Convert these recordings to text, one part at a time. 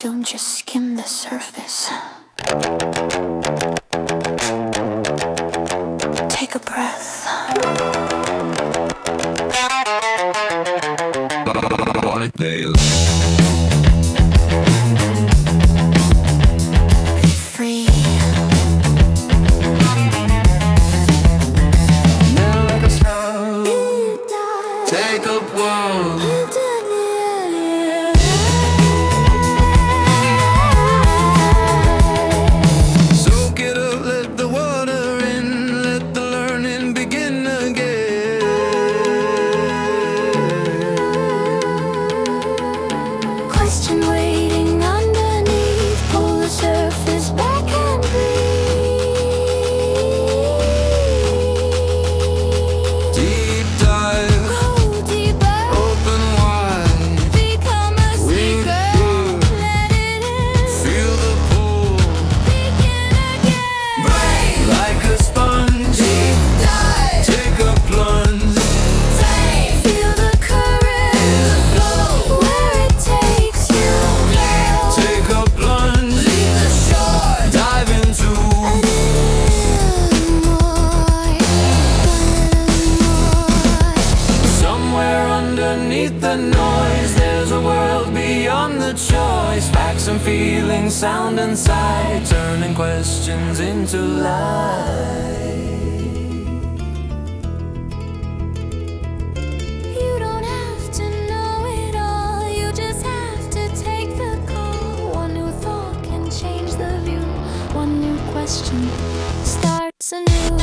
Don't just skim the surface. Take a breath. Like nails. Be free. Never like a star. Take up world. Soak it up, let the water in, let the learning begin again. Question waiting underneath. Pull the surface back and breathe. Deep dive, Go deeper. open wide. Become a Wing seeker. good. Let it in. Feel the pull. Begin again. Brain like a sponge. Dive. Take a plunge. Feel the current flow where it takes you. Take a plunge. Leave the shore. Dive into somewhere underneath the noise. There's a world beyond the choice. Facts and feelings, sound and sight, turning questions into light. You don't have to know it all. You just have to take the call. One new thought can change the view. One new question starts anew.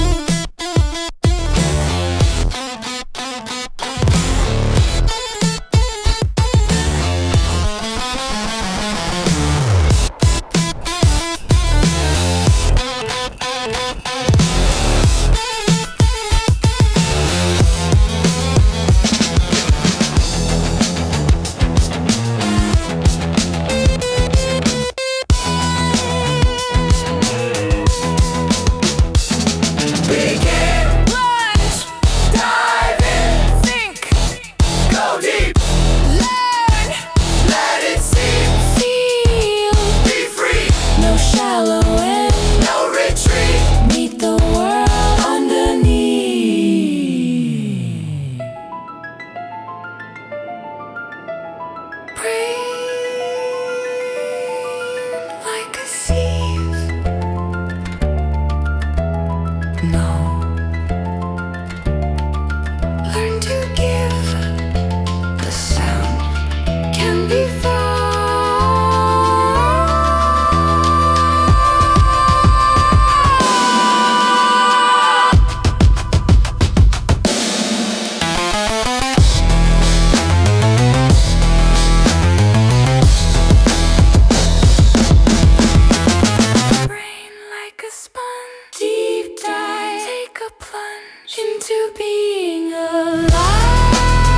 Begin, plunge, dive in, think, go deep, learn, let it seep, Feel be free, no shallow end. no retreat. Meet the world underneath. Breathe like a sieve. No, Learn to give. The sound can be found. Brain like a sponge. Deep dive. Take a plunge into being alive.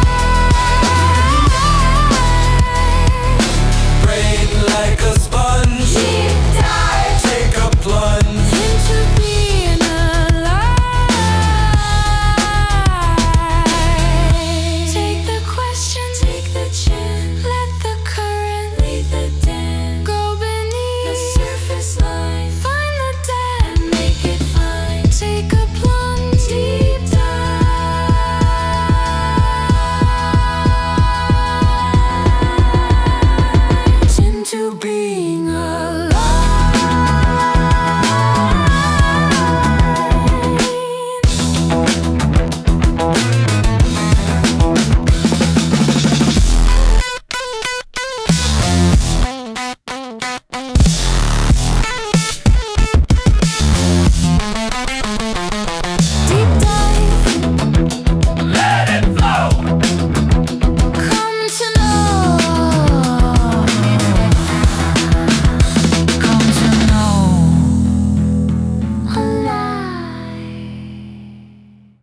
brain like a sponge. Deep dive. Take a plunge. Into being alive. Take the question, take the chance. Let the current lead the den. Go beneath the surface line. Find the depth, make it fine. Take a plunge, deep dive into being